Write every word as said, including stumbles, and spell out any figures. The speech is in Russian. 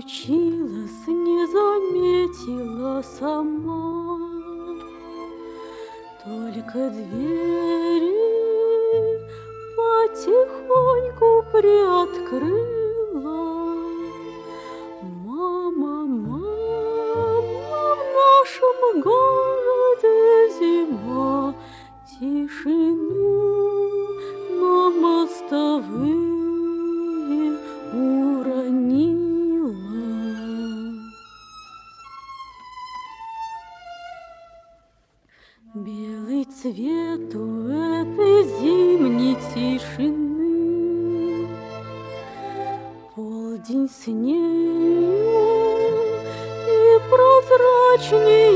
случилось, не заметила сама. Только двери потихоньку приоткрыла. Мама, мама, в нашем городе зима, тишину на мостовые уронила. Белый цвет у этой зимней тишины, полдень с нею и прозрачней